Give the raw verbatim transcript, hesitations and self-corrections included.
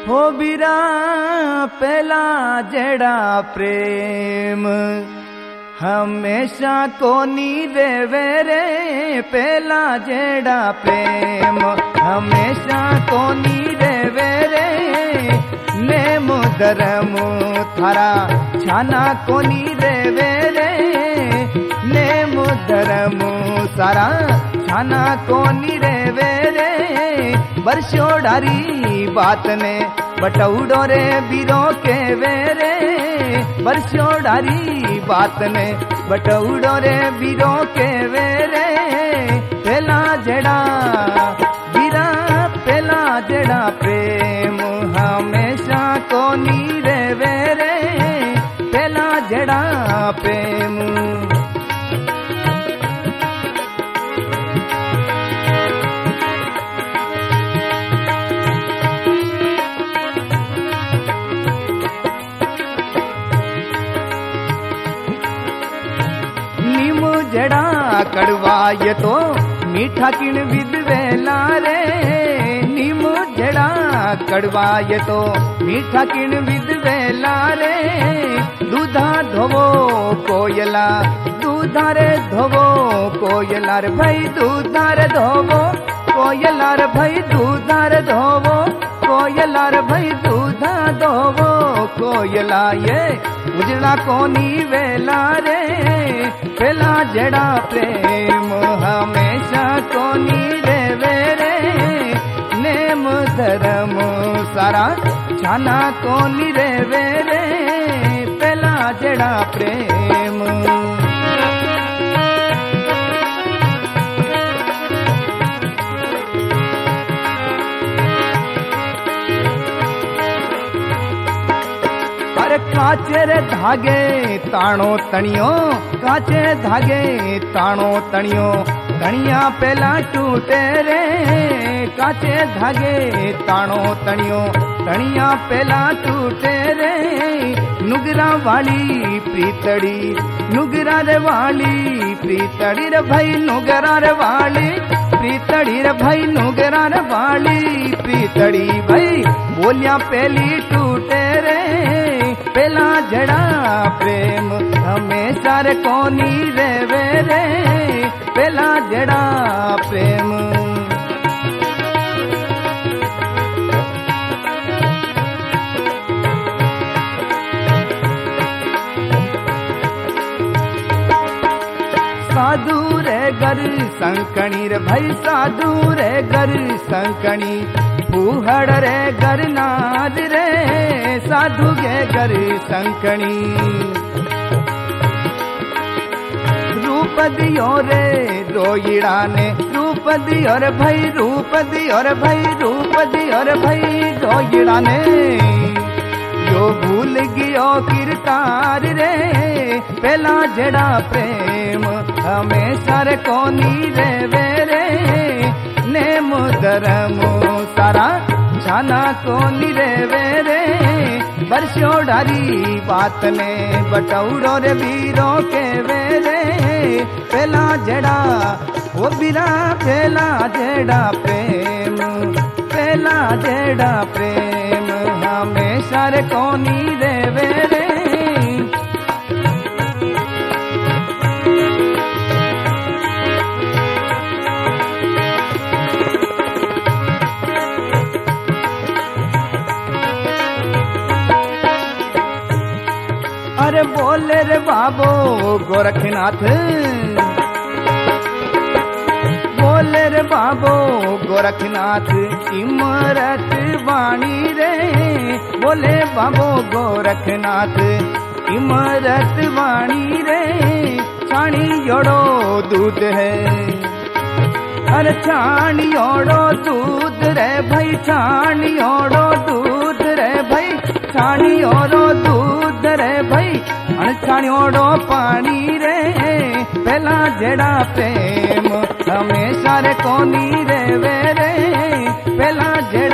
हो बीरा पहला जेड़ा प्रेम हमेशा कोनी देवे रे, पहला जेड़ा प्रेम हमेशा कोनी देवे रे, नेम धर्म थारा छाना कोनी देवे रे, नेम धर्म सारा छाना कोनी देवे रे, बरसो डारी बात ने बटौडो रे बीरो के वेरे, बरसो डारी बात ने बटौडो रे बीरो के वेरे, पहला जड़ा बीरा पहला जड़ा प्रेम हमेशा कोनी रे वेरे, पहला जड़ा प्रेम। जड़ा कड़वा ये तो मीठा किन विद वेला रे, नीम जड़ा कड़वा ये तो मीठा किन विद वेला रे, दूधा धोवो कोयला दूधा रे धोवो कोयला रे भाई, दूधा रे धोवो कोयला रे भाई, दूधा रे धोवो कोयला रे भाई, दूधा धोवो कोयला ये उजड़ा कोनी वेला रे, पहला जड़ा प्रेम हमेशा कोनी देवे रे, नेम धर्म सारा छाना कोनी देवे रे, पहला जड़ा प्रेम। काचे रे धागे ताणो तणियो, काचे धागे ताणो तणियो, तणिया पहला टूटे रे, काचे धागे ताणो तणियो, तणिया पहला टूटे रे, नुगरा वाली प्रीतड़ी नुगरा रे वाली प्रीतड़ी रे भाई, नुगरा रे वाली प्रीतड़ी रे भाई, नुगरा रे वाली प्रीतड़ी भाई, बोलिया पहली टूटे रे, पहला जड़ा प्रेम हमेशा रे कोनी देवे रे, पहला जड़ा प्रेम। साधु रे घर संकणी रे भाई, साधु रे घर संकणी, फूहड़ रे घर नाद रे, साधु के घर संकणी, रूप दियो रे रोइड़ा ने, रूप दियो रे भाई, रूप दियो रे भाई, रूप दियो रे भाई रोइड़ा ने, यो भूल गियो किरतार रे, पहला जड़ा प्रेम हमेशा रे कोनी देवे रे, नेम धर्म सारा छाना कोनी देवे रे, बरसो डारी बात ने बटौडो रे बीरो के वेरे, पहला जड़ा वो बीरा पहला जड़ा प्रेम, पहला जड़ा प्रेम हमेशा रे कोनी देवे रे। अरे बोले रे बाबो गोरखनाथ, बोले रे बाबो गोरखनाथ, इमरत वाणी रे, बोले बाबो गोरखनाथ इमरत वाणी रे, छाणी योड़ो दूध है, अरे छाणी योड़ो दूध रे भाई, छाणी योड़ो दूध रे भाई, छाणी योड़ो दूध रे भाई, अणछाणियोड़ो पानी रे, पहला जड़ा प्रेम हमेशा रे कोनी देवे रे, पहला जड़ा